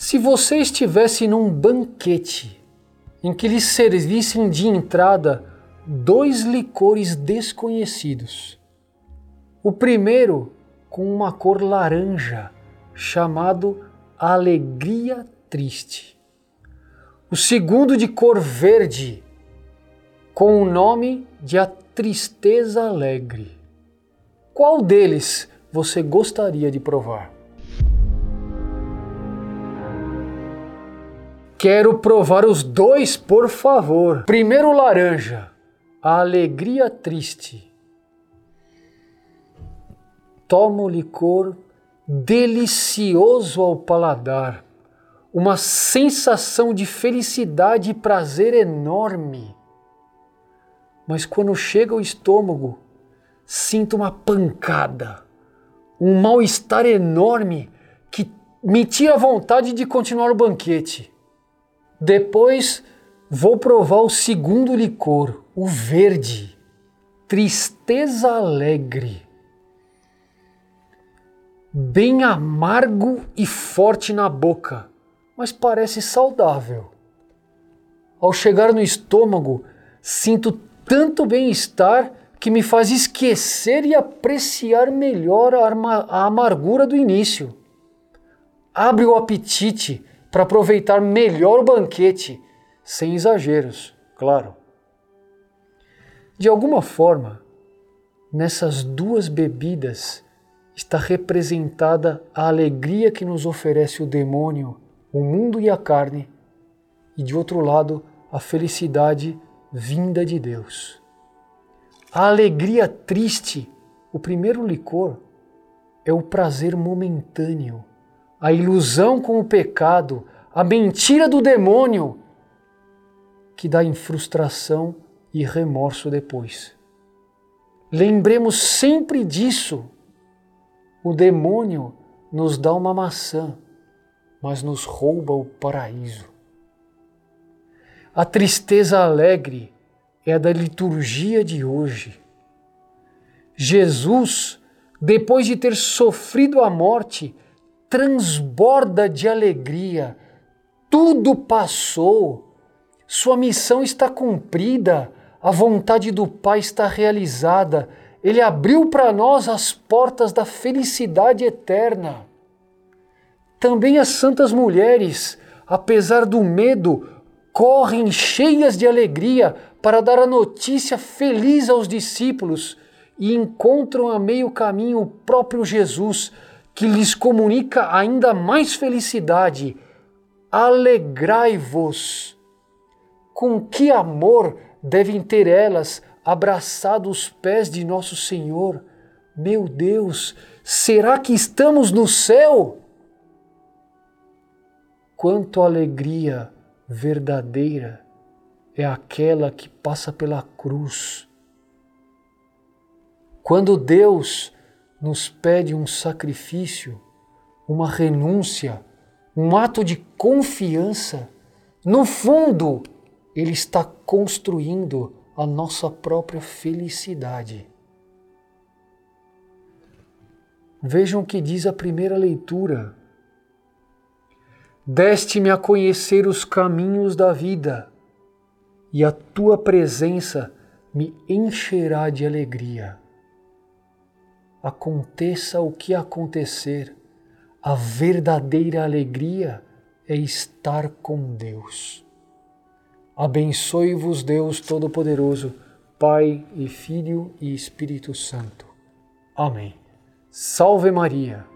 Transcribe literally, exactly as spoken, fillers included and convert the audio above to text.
Se você estivesse num banquete em que lhe servissem de entrada dois licores desconhecidos, o primeiro com uma cor laranja, chamado Alegria Triste, o segundo de cor verde, com o nome de A Tristeza Alegre, qual deles você gostaria de provar? Quero provar os dois, por favor. Primeiro o laranja, a Alegria Triste. Toma o licor delicioso ao paladar, uma sensação de felicidade e prazer enorme. Mas quando chega ao estômago, sinto uma pancada, um mal-estar enorme que me tira a vontade de continuar o banquete. Depois vou provar o segundo licor, o verde, Tristeza Alegre. Bem amargo e forte na boca, mas parece saudável. Ao chegar no estômago, sinto tanto bem-estar que me faz esquecer e apreciar melhor a, a amargura do início. Abre o apetite para aproveitar melhor o banquete, sem exageros, claro. De alguma forma, nessas duas bebidas está representada a alegria que nos oferece o demônio, o mundo e a carne, e de outro lado, a felicidade vinda de Deus. A alegria triste, o primeiro licor, é o prazer momentâneo, a ilusão com o pecado, a mentira do demônio, que dá em frustração e remorso depois. Lembremos sempre disso. O demônio nos dá uma maçã, mas nos rouba o paraíso. A tristeza alegre é a da liturgia de hoje. Jesus, depois de ter sofrido a morte, transborda de alegria. Tudo passou. Sua missão está cumprida. A vontade do Pai está realizada. Ele abriu para nós as portas da felicidade eterna. Também as santas mulheres, apesar do medo, correm cheias de alegria para dar a notícia feliz aos discípulos e encontram a meio caminho o próprio Jesus, que lhes comunica ainda mais felicidade. Alegrai-vos! Com que amor devem ter elas abraçado os pés de nosso Senhor? Meu Deus, será que estamos no céu? Quanto alegria verdadeira é aquela que passa pela cruz. Quando Deus nos pede um sacrifício, uma renúncia, um ato de confiança, no fundo, Ele está construindo a nossa própria felicidade. Vejam o que diz a primeira leitura. Deste-me a conhecer os caminhos da vida, e a tua presença me encherá de alegria. Aconteça o que acontecer, a verdadeira alegria é estar com Deus. Abençoe-vos Deus Todo-Poderoso, Pai e Filho e Espírito Santo. Amém. Salve Maria!